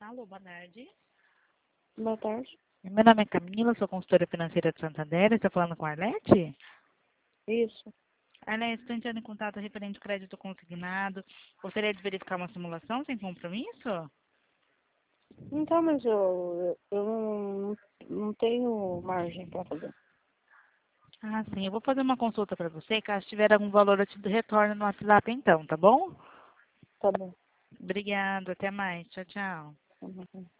Alô, boa tarde. Boa tarde. Meu nome é Camila, sou consultora financeira de Santander. Estou falando com a Arlete? Isso. Arlete, estou entrando em contato referente ao crédito consignado. Gostaria de verificar uma simulação sem compromisso? Então, mas eu não tenho margem para fazer. Ah, sim. Eu vou fazer uma consulta para você. Caso tiver algum valor, eu te retorno no WhatsApp então, tá bom? Tá bom. Obrigada. Até mais. Tchau, tchau. Tá bom.